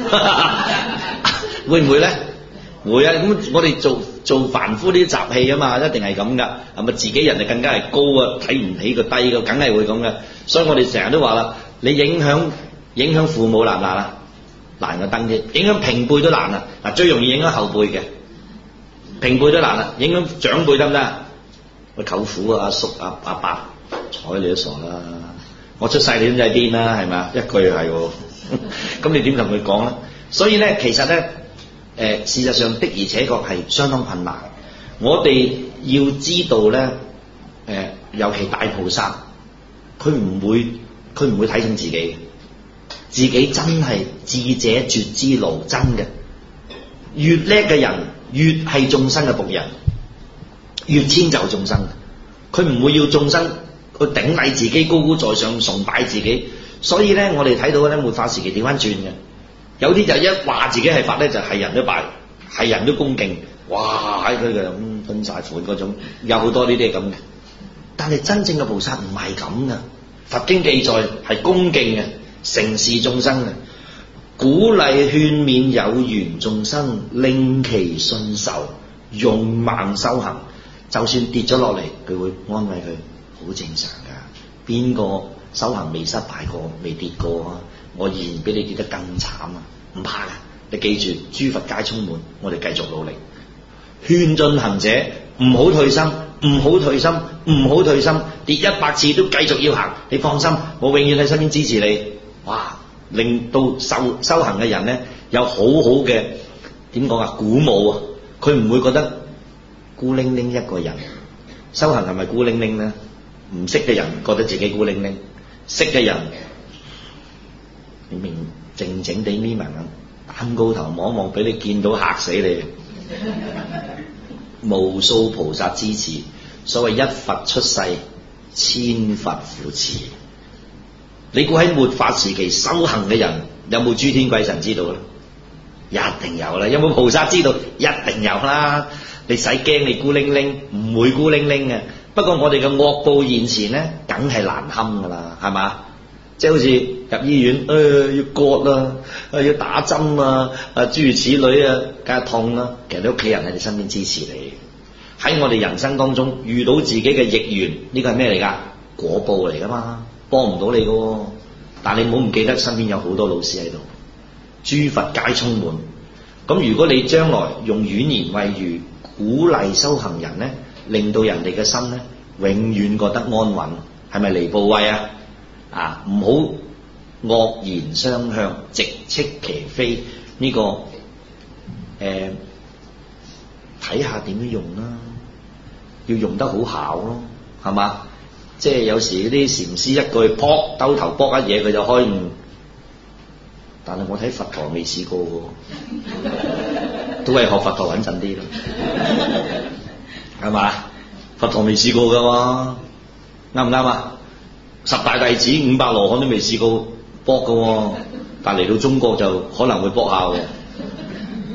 Speaker 1: 會唔會咧？會啊！咁我哋做凡夫啲雜氣啊嘛，一定係咁噶。係咪自己人就更加係高啊？睇唔起個低個，梗係會咁嘅。所以我哋成日都話啦，你影響父母難唔難啊？難過登添，影響平輩都難啊！嗱，最容易影響後輩嘅，平輩都難啦。影響長輩得唔得？我舅父啊、阿叔啊、阿伯，睬你都傻啦！我出世你都真係癲啦，係咪啊？一句係喎，咁你點同佢講咧？所以咧，其實咧。事實上的而且確係相當困難。我哋要知道咧，尤其大菩薩，佢唔會睇重自己，自己真係智者絕之路，真嘅。越叻嘅人，越係眾生嘅僕人，越遷就眾生。佢唔會要眾生去頂禮自己，高高在上，崇拜自己。所以咧，我哋睇到咧，末法時期調翻轉嘅。有啲就一話自己係佛咧，就係人都拜，係人都恭敬，哇！喺佢嘅分晒款嗰種，有好多呢啲係咁嘅。但係真正嘅菩薩唔係咁噶，佛經記載係恭敬嘅，誠視眾生嘅，鼓勵勸勉有緣眾生，令其信受，勇猛修行。就算跌咗落嚟，佢會安慰佢，好正常噶。邊個修行未失敗過，未跌過啊？我依然比你跌得更慘啊！唔怕㗎，你記住，諸佛皆充滿，我哋繼續努力，勸進行者唔好退心，唔好退心，唔好退心，跌100次都繼續要行。你放心，我永遠喺身邊支持你。哇！令到修行嘅人咧有好好嘅點講啊，鼓舞啊！佢唔會覺得孤零零一個人。修行係咪孤零零咧？唔識嘅人覺得自己孤零零，識嘅人。你明靜靜地眯埋眼，擔高頭望一望，俾你見到嚇死你。無數菩薩支持，所謂一佛出世，千佛扶持。你估喺末法時期修行嘅人有冇諸天鬼神知道咧？一定有啦。有冇菩薩知道？一定有啦。你使驚你孤零零，唔會孤零零嘅。不過我哋嘅惡報現前咧，梗係難堪噶啦，係嘛？即係好似入醫院，要割啦，要打針啊，諸如此類啊，梗係痛啦。其實你屋企人喺你身邊支持你。喺我哋人生當中遇到自己嘅逆緣，呢個係咩嚟㗎？果報嚟㗎嘛，幫唔到你㗎。但你唔好唔記得身邊有好多老師喺度，諸佛皆充滿。咁如果你將來用婉言慰喻鼓勵修行人咧，令到人哋嘅心咧永遠覺得安穩，係咪離怖畏啊？啊！唔好惡言相向，直斥其非。呢、這個睇下點樣用啦，要用得好巧咯，係嘛？即係有時啲禪師一句撲兜頭撲一嘢，佢就開悟。但係我睇佛陀未試過喎，都係學佛陀穩陣啲咯，係嘛？佛陀未試過㗎喎，啱唔啱啊？10大弟子500羅漢都未試過搏㗎喎，但嚟到中國就可能會搏下喎，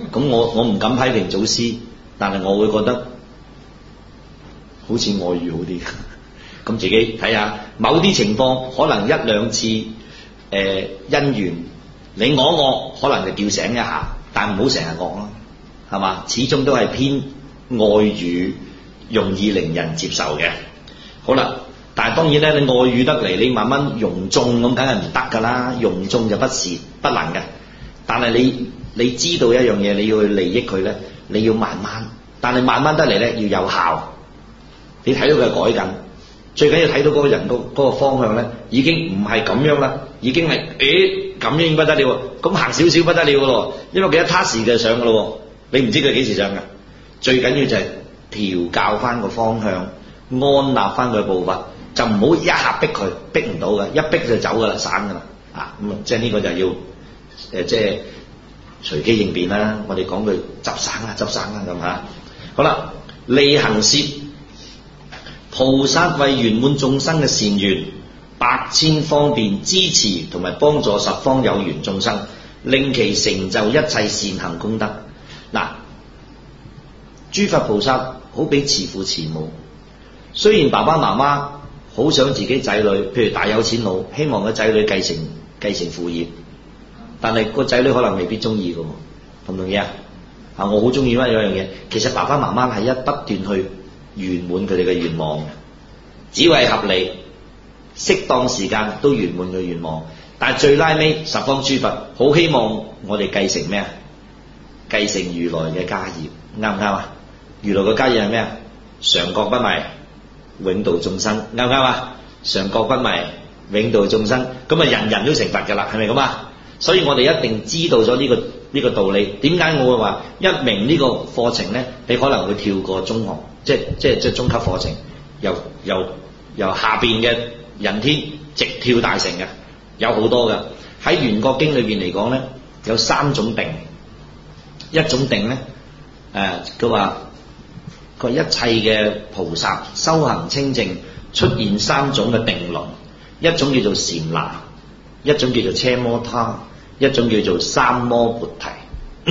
Speaker 1: 咁我唔敢批評祖師，但係我會覺得好似外遇好啲。咁自己睇下，某啲情況可能一兩次姻緣，你惡可能就叫醒一下，但唔好成日惡咯，係嘛？始終都係偏外遇容易令人接受嘅。好啦，但係當然咧，你外遇得嚟，你慢慢容縱咁，梗係唔得㗎啦。容縱就不能嘅。但係你知道一樣嘢，你要去利益佢咧，你要慢慢，但係慢慢得嚟咧要有效。你睇到佢改緊。最緊要睇到嗰個人嗰個方向咧，已經唔係咁樣啦，已經係咁樣已經不得了，咁行少少不得了嘅咯，因為佢一撻時就上嘅咯，你唔知佢幾時上嘅。最緊要就係調教翻個方向，安立翻佢步伐，就唔好一下逼佢，逼唔到嘅，一逼就走㗎啦，散㗎啦。咁即係呢個就要即係隨機應變啦。我哋講句執生啊咁嚇。好啦，利行攝。菩薩為圓滿眾生嘅善願，百千方便支持同埋幫助十方有緣眾生，令其成就一切善行功德。嗱，諸佛菩薩好比慈父慈母，雖然爸爸媽媽好想自己仔女，譬如大有錢佬，希望個仔女繼承父業，但係個仔女可能未必中意嘅，同唔同意啊？我好中意乜有樣嘢，其實爸爸媽媽係不斷去圓滿佢哋嘅願望，只為合理，適當時間都圓滿佢願望。但係最拉尾十方諸佛好希望我哋繼承咩啊？繼承如來嘅家業，啱唔啱啊？如來嘅家業係咩啊？常覺不迷，永度眾生，啱唔啱啊？常覺不迷，永度眾生，咁啊人人都成佛㗎啦，係咪咁啊？所以我哋一定知道咗呢個道理。點解我會話一明呢個課程咧，你可能會跳過中學，即係中級課程，由下邊嘅人天直跳大乘嘅，有好多嘅。喺《圓覺經》裏邊嚟講咧，有三種定。一種定咧，佢話一切嘅菩薩修行清淨出現三種嘅定輪，一種叫做禪那，一種叫做奢摩他，一種叫做三摩缽提。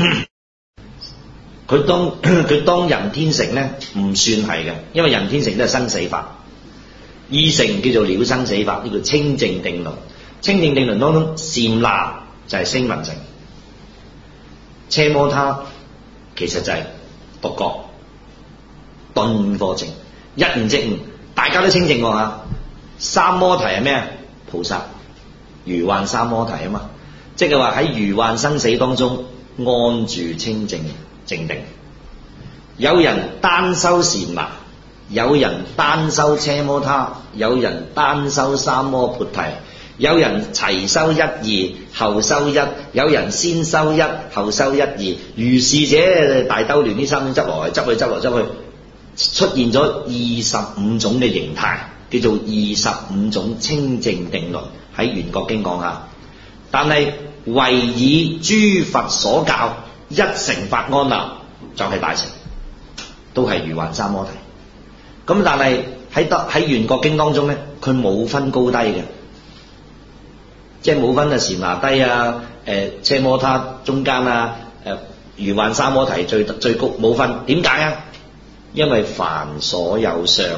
Speaker 1: 佢當人天乘咧唔算係嘅，因為人天乘都係生死法。二乘叫做了生死法，呢叫清淨定輪。清淨定輪當中，禪那就係聲聞乘，奢摩他其實就係獨覺頓課程，一悟即悟，大家都清淨喎嚇。三摩提係咩啊？菩薩如幻三摩提啊嘛，即係話喺如幻生死當中安住清淨靜定。有人單修禪那，有人單修奢摩他，有人單修三摩缽提，有人齊修一二後修一，有人先修一後修一二，如是者大兜亂，呢三種執來執去，出現咗25種嘅形態，叫做25種清淨定輪。喺《圓覺經》講下，但係唯以諸佛所教一乘法安立，就係大乘，都係如幻三摩提。咁但係喺《圓覺經》當中咧，佢冇分高低嘅，即係冇分禪那低啊，奢摩他中間啊，如幻三摩提最高，冇分。點解啊？因為凡所有相。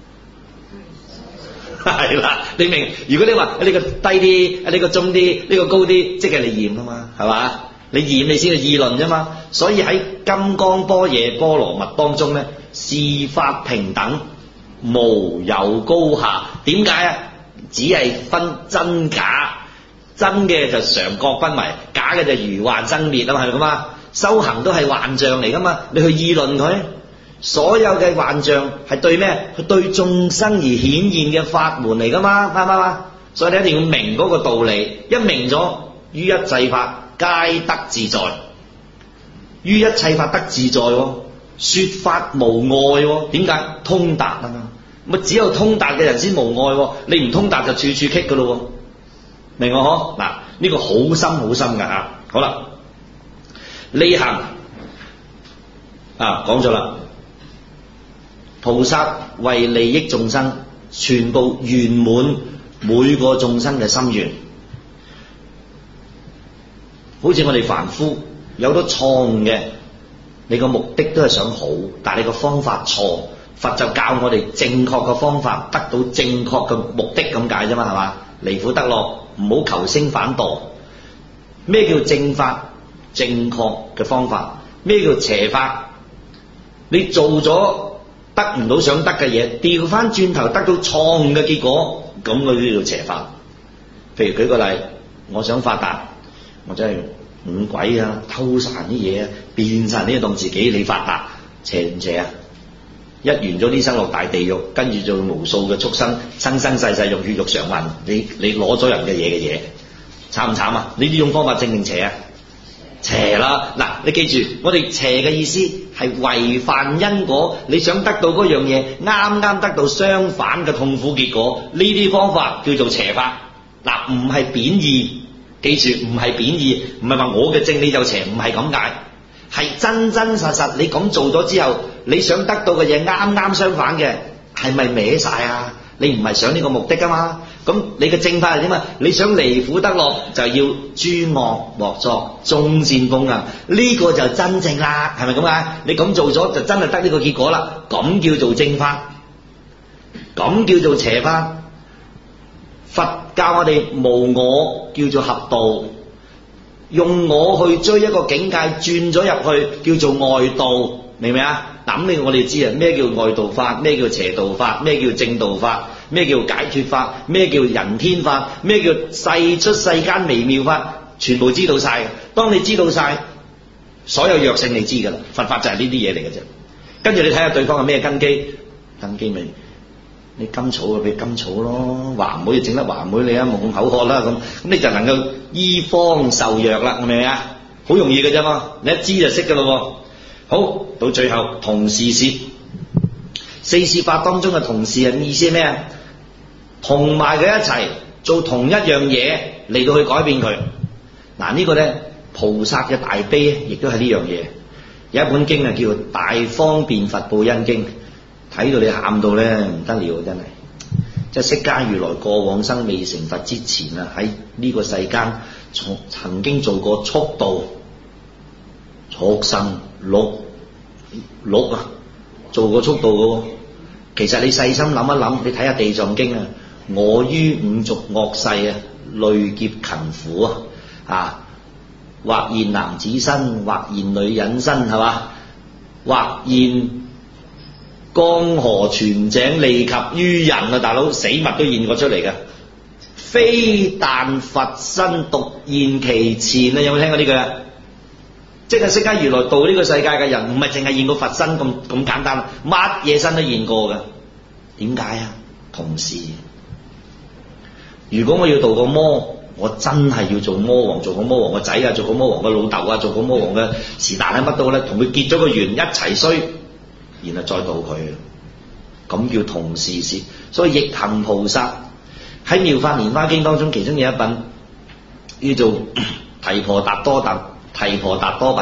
Speaker 1: 係啦，你明？如果你話呢個低啲，呢個中啲，呢個高啲，即係你驗啊嘛，係嘛？你驗你先去議論啫嘛。所以喺金剛般若波羅蜜當中咧，是法平等，無有高下。點解啊？只係分真假，真嘅就常覺不迷，假嘅就如幻生滅啊嘛，係咪咁啊？修行都係幻象嚟噶嘛，你去議論佢。所有嘅幻象係對咩？係對眾生而顯現嘅法門嚟噶嘛，啱唔啱啊？所以你一定要明嗰個道理，一明咗，於一切法皆得自在，於一切法得自在喎，說法無礙喎。點解？通達啊嘛，咪只有通達嘅人先無礙喎，你唔通達就處處棘噶咯喎，明我嗬？嗱，呢個好深好深噶吓。好啦，利行講咗啦。菩薩為利益眾生，全部圓滿每個眾生嘅心願。好似我哋凡夫有好多錯誤嘅，你個目的都係想好，但係你個方法錯。佛就教我哋正確嘅方法，得到正確嘅目的咁解啫嘛，係嘛？離苦得樂，唔好求升反墮。咩叫正法？正確嘅方法。咩叫邪法？你做咗得唔到想得嘅嘢，調翻轉頭得到錯誤嘅結果，咁佢叫做邪法。譬如舉個例，我想發達，我真係五鬼啊，偷晒啲嘢啊，變晒啲嘢當自己你發達，邪唔邪啊？一完咗呢生落大地獄，跟住就無數嘅畜生，生生世世用血肉償還你攞咗人嘅嘢嘅嘢，慘唔慘啊？你呢種方法正定邪啊？邪啦！嗱，你記住，我哋邪嘅意思係違反因果，你想得到嗰樣嘢，啱啱得到相反嘅痛苦結果，呢啲方法叫做邪法。嗱，唔係貶義，記住唔係貶義，唔係話我嘅正你就邪，唔係咁解。係真真實實，你咁做咗之後，你想得到嘅嘢啱啱相反嘅，係咪歪晒啊？你唔係想呢個目的㗎嘛？咁你嘅正法係點啊？你想離苦得樂，就要諸惡莫作，眾善奉行，呢個就真正啦，係咪咁解？你咁做咗就真係得呢個結果啦，咁叫做正法，咁叫做邪法。佛教我哋無我，叫做合道。用我去追一個境界，轉咗入去叫做外道，明唔明啊？嗱，咁我哋知啊，咩叫外道法，咩叫邪道法，咩叫正道法，咩叫解脫法，咩叫人天法，咩叫世出世間微妙法，全部知道晒嘅。當你知道晒所有藥性，你知噶啦。佛法就係呢啲嘢嚟嘅啫。跟住你睇下對方係咩根基，根基咪你甘草就俾甘草咯，話梅就整得話梅你啊，冇咁口渴啦咁你就能夠醫方受藥啦，明唔明啊？好容易嘅啫嘛，你一知就識噶咯。好，到最後同事攝，四攝法當中嘅同事係意思係咩啊？同埋佢一齊做同一樣嘢嚟到去改變佢。嗱，呢個咧菩薩嘅大悲亦都係呢樣嘢。有一本經啊，叫做《大方便佛報恩經》。睇到你喊到咧唔得了，真係！即係釋迦如來過往生未成佛之前啊，喺呢個世間曾經做過速道、畜生、鹿啊，做過速道嘅喎。其實你細心諗一諗，你睇下《地藏經》啊，我於五濁惡世啊，累劫勤苦啊，或現男子身，或現女人身，係嘛？或現江河泉井利及於人啊，大佬死物都現過出嚟嘅，非但佛身獨現其前啊！有冇聽過呢句啊？即係釋迦如來度呢個世界嘅人，唔係淨係現過佛身咁簡單，乜嘢身都現過嘅。點解啊？同事，如果我要度個魔，我真係要做魔王，做個魔王個仔啊，做個魔王個老豆啊，做個魔王嘅是但係乜都咧，同佢結咗個緣一齊衰。然後再度佢，咁叫同事攝。所以逆行菩薩喺《妙法蓮華經》當中，其中有一品叫做提婆達多品。提婆達多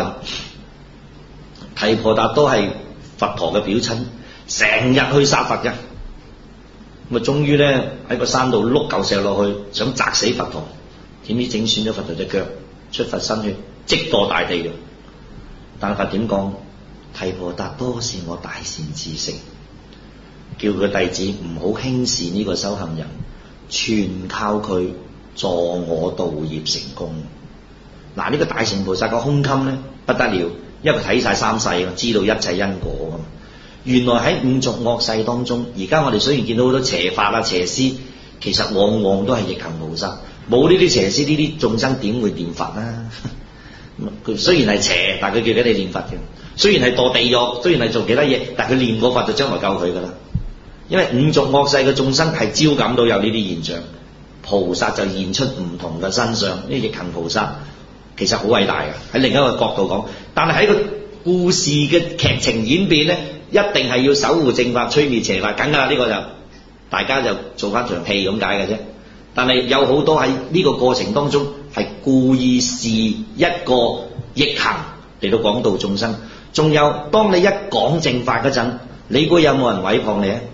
Speaker 1: 係佛陀嘅表親，成日去殺佛嘅。咁啊，終於咧喺個山度碌嚿石落去，想砸死佛陀，點知整損咗佛陀隻腳，出佛身血，即墮大地嘅。但係佛點講？提婆達多是我大善知識，叫佢弟子唔好輕視呢個修行人，全靠佢助我道業成功。嗱，呢個大乘菩薩個胸襟咧不得了，因為佢睇晒三世，知道一切因果啊。原來喺五濁惡世當中，而家我哋雖然見到好多邪法啊、邪師，其實往往都係逆行菩薩。冇呢啲邪師，呢啲眾生點會念佛啊？佢雖然係邪，但係佢叫你念佛嘅。雖然係墮地獄，雖然係做其他嘢，但係佢念過佛就將來救佢噶啦。因為五濁惡世嘅眾生係招感到有呢啲現象，菩薩就現出唔同嘅身相。呢逆行菩薩其實好偉大嘅，喺另一個角度講。但係喺個故事嘅劇情演變咧，一定係要守護正法、摧滅邪法，梗噶啦。呢個就大家就做翻場戲咁解嘅啫。但係有好多喺呢個過程當中係故意是一個逆行嚟到講道眾生。仲有，當你一講正法嗰陣，你估有冇人毀謗你啊？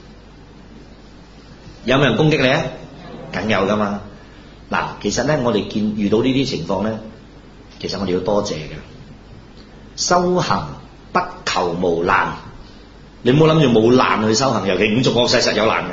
Speaker 1: 有冇人攻擊你啊？梗有噶嘛。嗱，其實咧，我哋遇到呢啲情況咧，其實我哋要多謝嘅。 修行不求無難，你唔好諗住冇難去修行，尤其五濁惡世實有難嘅。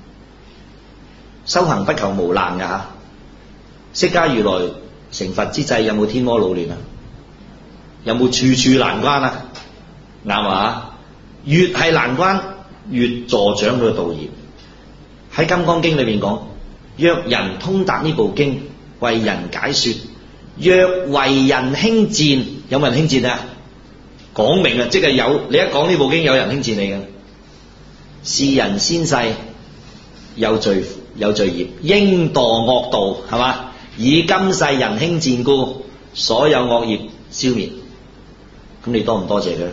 Speaker 1: 修行不求無難嘅嚇。釋迦如來成佛之際有冇天魔惱亂啊？有冇處處難關啊？啱嘛？越係難關越助長佢嘅道業。喺《金剛經》裏面講，若人通達呢部經，為人解說；若為人輕賤，有冇人輕賤啊？講明啊，即係有你一講呢部經，有人輕賤你嘅。是人先世有罪業，應墮惡道，係嘛？以今世人輕賤故，所有惡業消滅。咁你多唔多謝佢？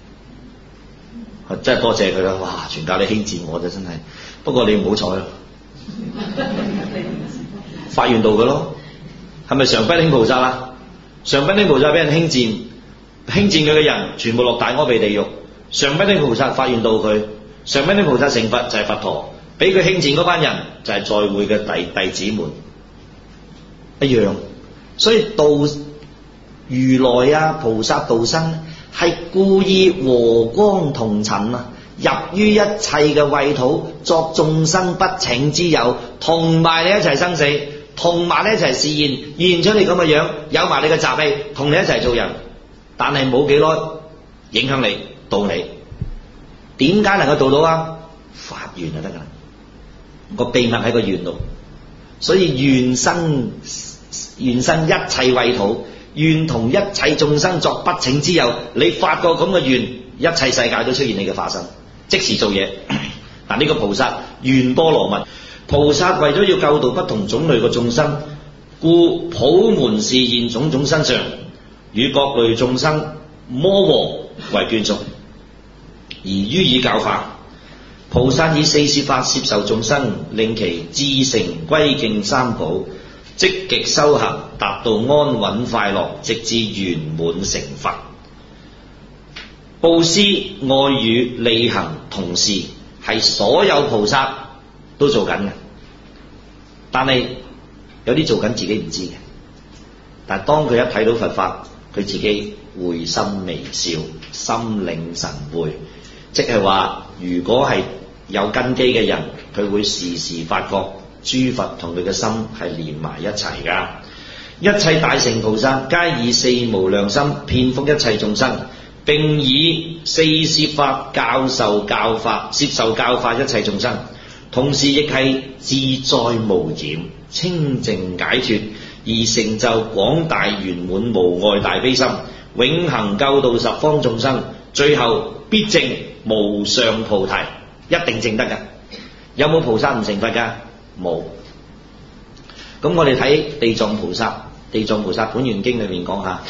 Speaker 1: 真係多謝佢啦！哇，全靠你輕賤我啫，真係。不過你唔好彩咯，發願道嘅咯，係咪常不輕菩薩啊？常不輕菩薩俾人輕賤佢嘅人，全部落大阿鼻地獄。常不輕菩薩發願道佢，常不輕菩薩成佛就係佛陀，俾佢輕賤嗰班人就係在會嘅弟子們一樣。所以道如來啊，菩薩道生係故意和光同塵啊，入於一切嘅穢土，作眾生不請之友，同埋你一齊生死，同埋你一齊示現，現出你咁嘅樣，有埋你嘅習氣，同你一齊做人。但係冇幾耐影響你，導你。點解能夠導到啊？發願就得㗎啦，個秘密喺個願度。所以願生一切穢土，願同一切眾生作不請之友。你發個咁嘅願，一切世界都出現你嘅化身，即時做嘢。但呢個菩薩願波羅蜜，菩薩為咗要救度不同種類嘅眾生，故普門示現種種身相，與各類眾生摩和為眷屬，而於以教化。菩薩以四攝法攝受眾生，令其至誠歸敬三寶，積極修行，達到安穩快樂，直至圓滿成佛。布施、愛語、利行同事，係所有菩薩都做緊嘅，但係有啲做緊自己唔知嘅。但係當佢一睇到佛法，佢自己會心微笑，心領神會，即係話如果係有根基嘅人，佢會時時發覺諸佛同佢嘅心係連埋一齊㗎。一切大乘菩薩皆以四無量心遍覆一切眾生，並以四攝法教授教化攝受教化一切眾生，同時亦係自在無染、清淨解脫，而成就廣大圓滿無礙大悲心，永恆救度十方眾生，最後必證無上菩提，一定證得㗎。有冇菩薩唔成佛㗎？冇。咁我哋睇地藏菩薩，地藏菩薩本願經裏面講下，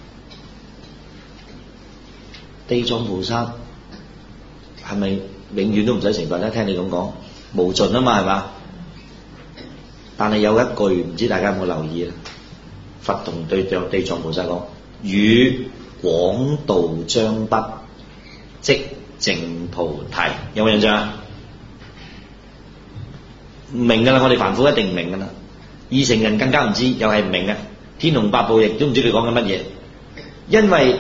Speaker 1: 地藏菩薩係咪永遠都唔使成佛咧？聽你咁講，無盡啊嘛，係嘛？但係有一句唔知大家有冇留意啊？佛同對地藏菩薩講：與廣度將畢，即證菩提。有冇印象啊？唔明㗎啦，我哋凡夫一定唔明㗎啦。二乘人更加唔知，又係唔明嘅。天龍八部亦都唔知佢講緊乜嘢，因為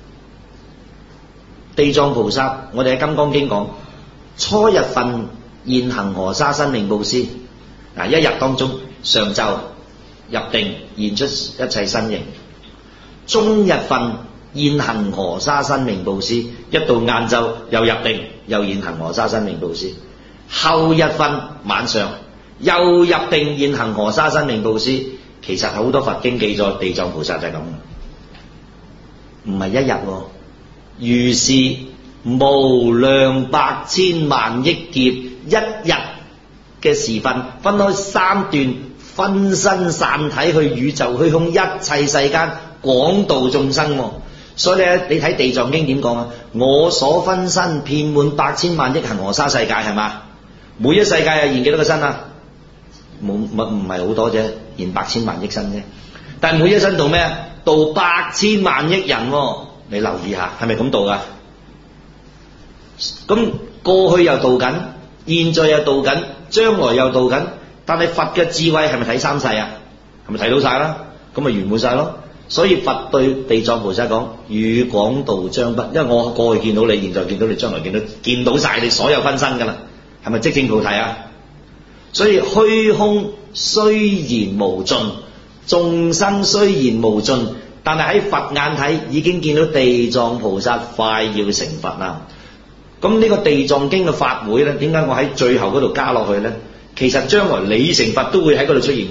Speaker 1: 地藏菩薩，我哋喺《金剛經》講，初日分現恒河沙生命布施。嗱，一日當中，上晝入定現出一切身形；中日分現恒河沙生命布施，一到晏晝又入定又現恒河沙生命布施；後日分晚上又入定現恒河沙生命布施。其實好多佛經記載地藏菩薩就係咁，唔係一日喎，如是無量百千萬億劫，一日嘅時分分開三段，分身散體去宇宙虛空一切世間廣度眾生。所以咧，你睇地藏經點講啊？我所分身遍滿百千萬億恒河沙世界，係嘛？每一世界係現幾多個身啊？唔係好多啫，現百千萬億身啫。但係每一身度咩？度百千萬億人喎。你留意下，係咪咁度噶？咁過去又度緊，現在又度緊，將來又度緊。但係佛嘅智慧係咪睇三世啊？係咪睇到晒啦？咁咪圓滿晒咯。 所以佛對地藏菩薩講：汝廣度將畢，因為我過去見到你，現在見到你，將來見到晒你所有分身㗎啦，係咪即證菩提啊？所以虛空雖然無盡，眾生雖然無盡，但係喺佛眼睇已經見到地藏菩薩快要成佛啦。咁呢個地藏經嘅法會咧，點解我喺最後嗰度加落去咧？其實將來你成佛都會喺嗰度出現嘅。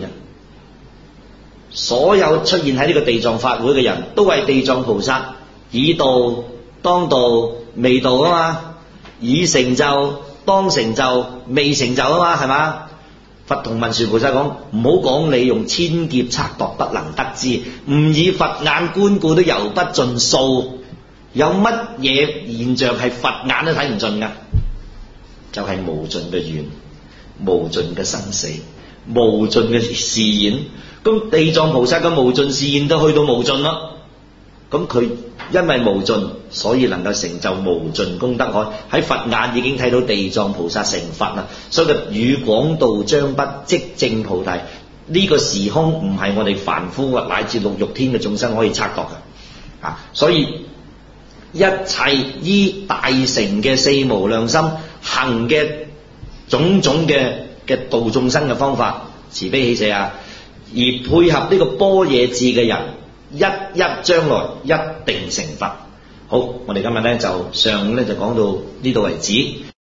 Speaker 1: 所有出現喺呢個地藏法會嘅人都係地藏菩薩已度、當度、未度啊嘛，已成就、當成就、未成就啊嘛，係嘛？佛同文殊菩薩講：唔好講你用千劫測度不能得知，唔以佛眼觀顧都猶不盡數。有乜嘢現象係佛眼都睇唔盡㗎？就係無盡嘅緣、無盡嘅生死、無盡嘅示現。咁地藏菩薩嘅無盡示現都去到無盡咯。咁佢因為無盡，所以能夠成就無盡功德海。喺佛眼已經睇到地藏菩薩成佛啦，所以佢汝廣度將畢，即證菩提。呢個時空唔係我哋凡夫乃至六欲天嘅眾生可以測度嘅。所以一切依大乘嘅四無量心行嘅種種嘅度眾生嘅方法，慈悲喜捨啊，而配合呢個般若智嘅人，一將來一定成佛。好，我哋今日咧就上午咧就講到呢度為止。